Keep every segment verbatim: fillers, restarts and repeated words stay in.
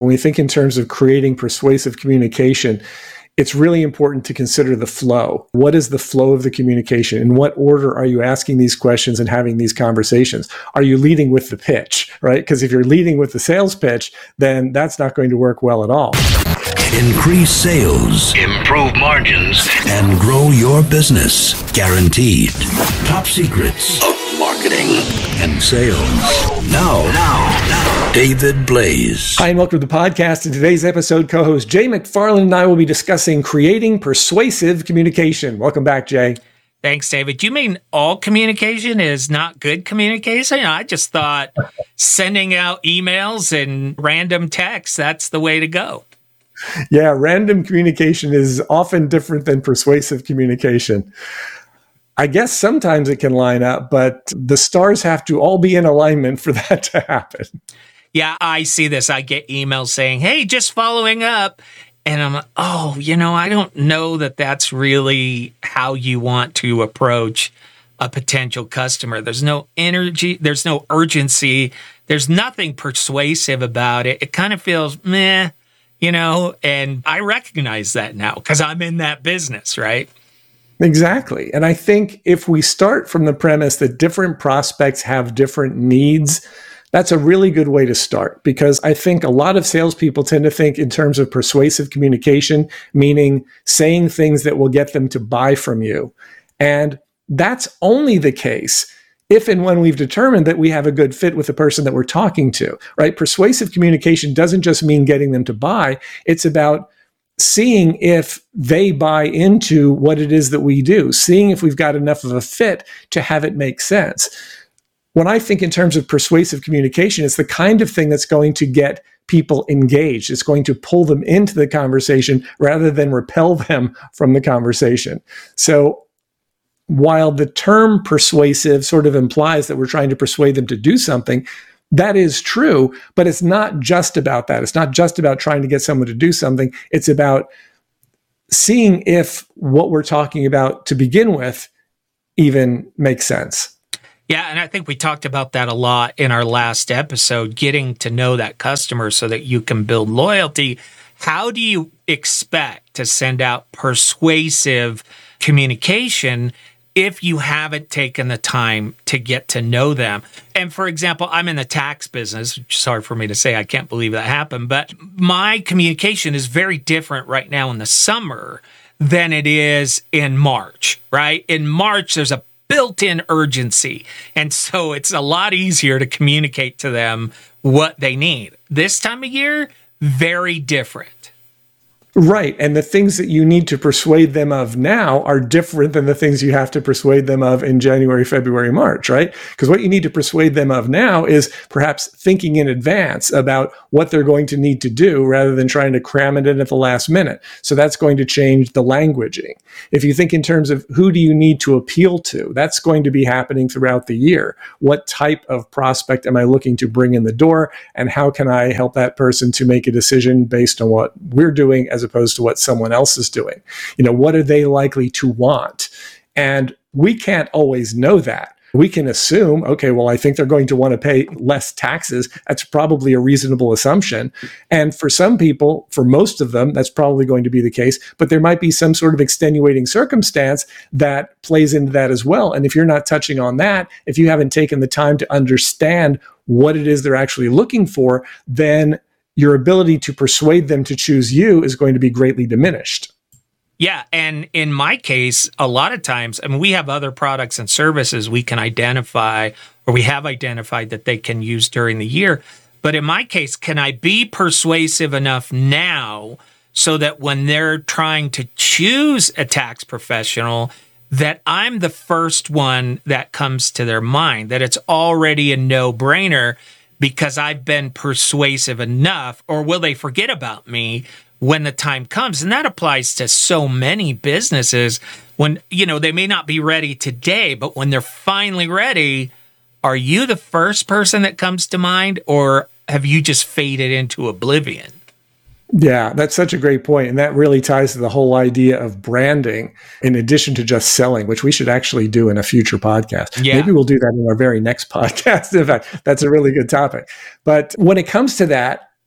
When we think in terms of creating persuasive communication, it's really important to consider the flow. What is the flow of the communication? In what order are you asking these questions and having these conversations? Are you leading with the pitch, right? Because if you're leading with the sales pitch, then that's not going to work well at all. Increase sales, improve margins, and grow your business. Guaranteed. Top secrets of marketing and sales. Now, now, now, David Blaise. Hi, and welcome to the podcast. In today's episode, co-host Jay McFarland and I will be discussing creating persuasive communication. Welcome back, Jay. Thanks, David. You mean all communication is not good communication? I just thought sending out emails and random texts, that's the way to go. Yeah, random communication is often different than persuasive communication. I guess sometimes it can line up, but the stars have to all be in alignment for that to happen. Yeah, I see this. I get emails saying, hey, just following up. And I'm like, oh, you know, I don't know that that's really how you want to approach a potential customer. There's no energy. There's no urgency. There's nothing persuasive about it. It kind of feels meh. You know, and I recognize that now because I'm in that business, right? Exactly. And I think if we start from the premise that different prospects have different needs, that's a really good way to start, because I think a lot of salespeople tend to think in terms of persuasive communication, meaning saying things that will get them to buy from you. And that's only the case if and when we've determined that we have a good fit with the person that we're talking to, right? Persuasive communication doesn't just mean getting them to buy. It's about seeing if they buy into what it is that we do, seeing if we've got enough of a fit to have it make sense. When I think in terms of persuasive communication, it's the kind of thing that's going to get people engaged. It's going to pull them into the conversation rather than repel them from the conversation. So while the term persuasive sort of implies that we're trying to persuade them to do something, that is true, but it's not just about that. It's not just about trying to get someone to do something. It's about seeing if what we're talking about to begin with even makes sense. Yeah, and I think we talked about that a lot in our last episode, getting to know that customer so that you can build loyalty. How do you expect to send out persuasive communication if you haven't taken the time to get to know them? And for example, I'm in the tax business. Sorry for me to say, I can't believe that happened, but my communication is very different right now in the summer than it is in March, right? In March, there's a built-in urgency. And so it's a lot easier to communicate to them what they need. This time of year, very different. Right. And the things that you need to persuade them of now are different than the things you have to persuade them of in January, February, March, right? Because what you need to persuade them of now is perhaps thinking in advance about what they're going to need to do rather than trying to cram it in at the last minute. So that's going to change the languaging. If you think in terms of who do you need to appeal to, that's going to be happening throughout the year. What type of prospect am I looking to bring in the door? And how can I help that person to make a decision based on what we're doing as opposed to what someone else is doing? You know, what are they likely to want? And we can't always know that. We can assume, okay, well, I think they're going to want to pay less taxes. That's probably a reasonable assumption. And for some people, for most of them, that's probably going to be the case. But there might be some sort of extenuating circumstance that plays into that as well. And if you're not touching on that, if you haven't taken the time to understand what it is they're actually looking for, then your ability to persuade them to choose you is going to be greatly diminished. Yeah. And in my case, a lot of times, I mean, we have other products and services we can identify, or we have identified that they can use during the year. But in my case, can I be persuasive enough now so that when they're trying to choose a tax professional, that I'm the first one that comes to their mind, that it's already a no-brainer because I've been persuasive enough? Or will they forget about me when the time comes? And that applies to so many businesses. When, you know, they may not be ready today, but when they're finally ready, are you the first person that comes to mind, or have you just faded into oblivion? Yeah, that's such a great point. And that really ties to the whole idea of branding in addition to just selling, which we should actually do in a future podcast. Yeah. Maybe we'll do that in our very next podcast. In fact, that's a really good topic. But when it comes to that,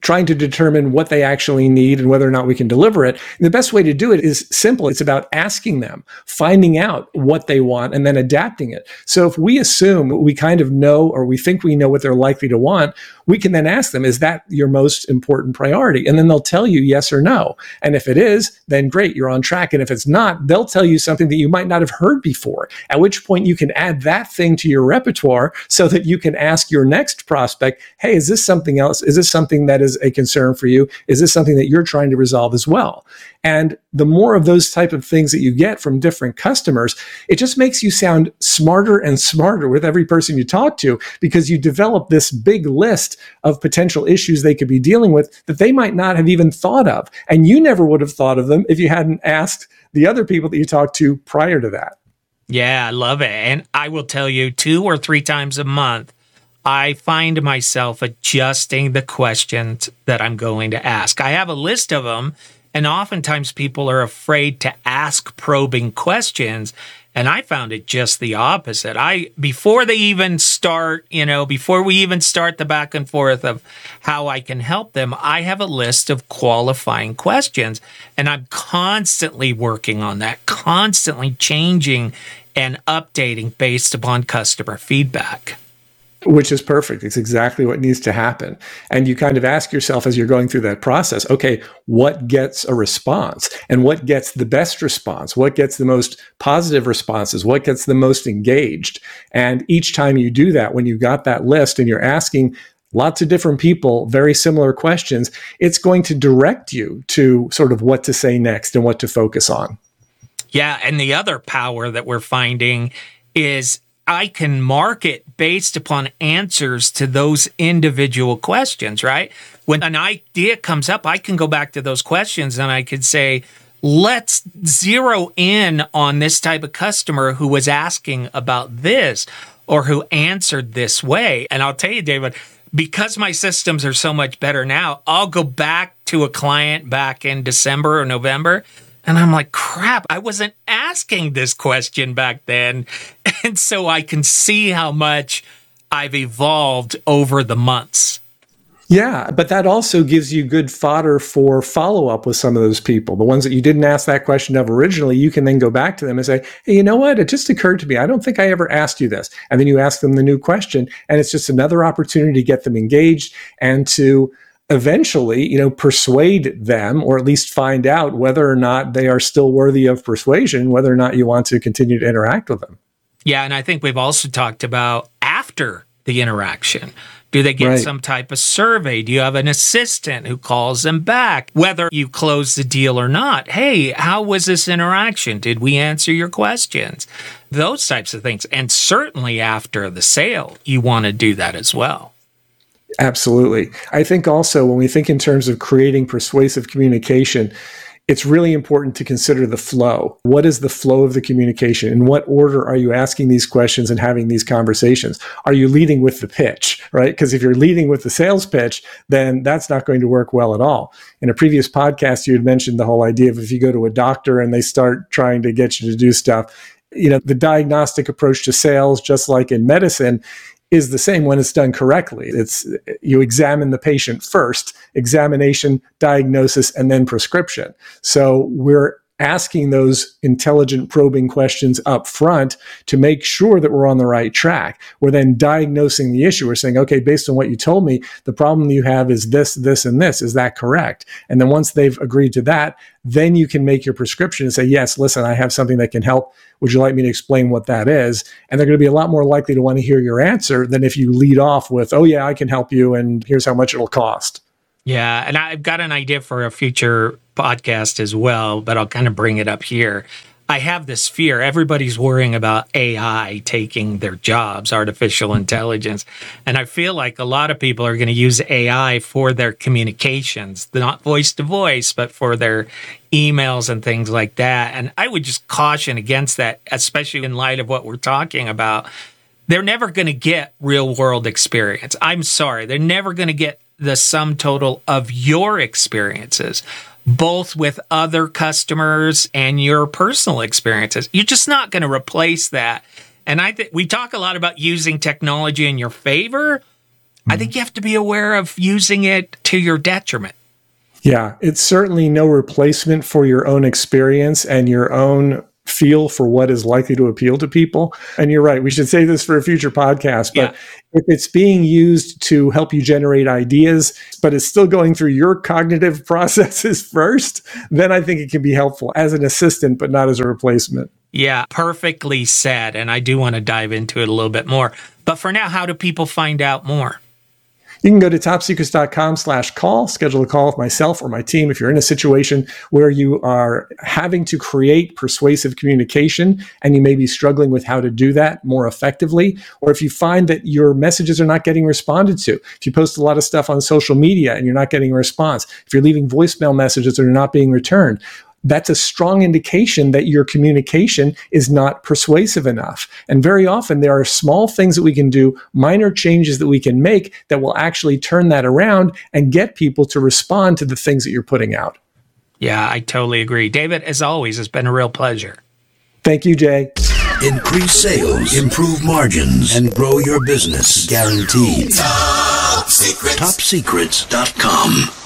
trying to determine what they actually need and whether or not we can deliver it. And the best way to do it is simple. It's about asking them, finding out what they want, and then adapting it. So if we assume we kind of know, or we think we know what they're likely to want, we can then ask them, is that your most important priority? And then they'll tell you yes or no. And if it is, then great, you're on track. And if it's not, they'll tell you something that you might not have heard before, at which point you can add that thing to your repertoire so that you can ask your next prospect, hey, is this something else? Is this something that is a concern for you? Is this something that you're trying to resolve as well? And the more of those type of things that you get from different customers, it just makes you sound smarter and smarter with every person you talk to, because you develop this big list of potential issues they could be dealing with that they might not have even thought of. And you never would have thought of them if you hadn't asked the other people that you talked to prior to that. Yeah, I love it. And I will tell you, two or three times a month, I find myself adjusting the questions that I'm going to ask. I have a list of them, and oftentimes people are afraid to ask probing questions. And I found it just the opposite. I, before they even start, you know, before we even start the back and forth of how I can help them, I have a list of qualifying questions, and I'm constantly working on that, constantly changing and updating based upon customer feedback. Which is perfect. It's exactly what needs to happen. And you kind of ask yourself as you're going through that process, okay, what gets a response and what gets the best response? What gets the most positive responses? What gets the most engaged? And each time you do that, when you got that list and you're asking lots of different people very similar questions, it's going to direct you to sort of what to say next and what to focus on. Yeah. And the other power that we're finding is I can market based upon answers to those individual questions, right? When an idea comes up, I can go back to those questions and I could say, let's zero in on this type of customer who was asking about this or who answered this way. And I'll tell you, David, because my systems are so much better now, I'll go back to a client back in December or November, and I'm like, crap, I wasn't asking this question back then. And so I can see how much I've evolved over the months. Yeah, but that also gives you good fodder for follow-up with some of those people. The ones that you didn't ask that question of originally, you can then go back to them and say, hey, you know what? It just occurred to me. I don't think I ever asked you this. And then you ask them the new question, and it's just another opportunity to get them engaged and to eventually, you know, persuade them, or at least find out whether or not they are still worthy of persuasion, whether or not you want to continue to interact with them. Yeah, and I think we've also talked about after the interaction. Do they get right. some type of survey? Do you have an assistant who calls them back? Whether you close the deal or not. Hey, how was this interaction? Did we answer your questions? Those types of things. And certainly after the sale, you want to do that as well. Absolutely. I think also when we think in terms of creating persuasive communication, it's really important to consider the flow. What is the flow of the communication? In what order are you asking these questions and having these conversations? Are you leading with the pitch, right? Because if you're leading with the sales pitch, then that's not going to work well at all. In a previous podcast, you had mentioned the whole idea of if you go to a doctor and they start trying to get you to do stuff, you know, the diagnostic approach to sales, just like in medicine, is the same when it's done correctly. It's you examine the patient first, examination, diagnosis, and then prescription. So we're asking those intelligent probing questions up front to make sure that we're on the right track. We're then diagnosing the issue. We're saying, okay, based on what you told me, the problem you have is this, this, and this. Is that correct? And then once they've agreed to that, then you can make your prescription and say, yes, listen, I have something that can help. Would you like me to explain what that is? And they're going to be a lot more likely to want to hear your answer than if you lead off with, oh yeah, I can help you and here's how much it'll cost. Yeah, and I've got an idea for a future podcast as well, but I'll kind of bring it up here. I have this fear. Everybody's worrying about A I taking their jobs, artificial intelligence. And I feel like a lot of people are going to use A I for their communications, not voice to voice, but for their emails and things like that. And I would just caution against that, especially in light of what we're talking about. They're never going to get real world experience. I'm sorry. They're never going to get the sum total of your experiences, both with other customers and your personal experiences. You're just not going to replace that. And I think we talk a lot about using technology in your favor. I think you have to be aware of using it to your detriment. Yeah, it's certainly no replacement for your own experience and your own feel for what is likely to appeal to people. And you're right, we should save this for a future podcast, but yeah. if it's being used to help you generate ideas, but it's still going through your cognitive processes first, then I think it can be helpful as an assistant, but not as a replacement. Yeah, perfectly said. And I do want to dive into it a little bit more. But for now, how do people find out more? You can go to topsecrets.com slash call, schedule a call with myself or my team if you're in a situation where you are having to create persuasive communication and you may be struggling with how to do that more effectively, or if you find that your messages are not getting responded to. If you post a lot of stuff on social media and you're not getting a response, if you're leaving voicemail messages that are not being returned, that's a strong indication that your communication is not persuasive enough. And very often there are small things that we can do, minor changes that we can make that will actually turn that around and get people to respond to the things that you're putting out. Yeah, I totally agree. David, as always, it's been a real pleasure. Thank you, Jay. Increase sales, improve margins, and grow your business. Guaranteed. Top Secrets. top secrets dot com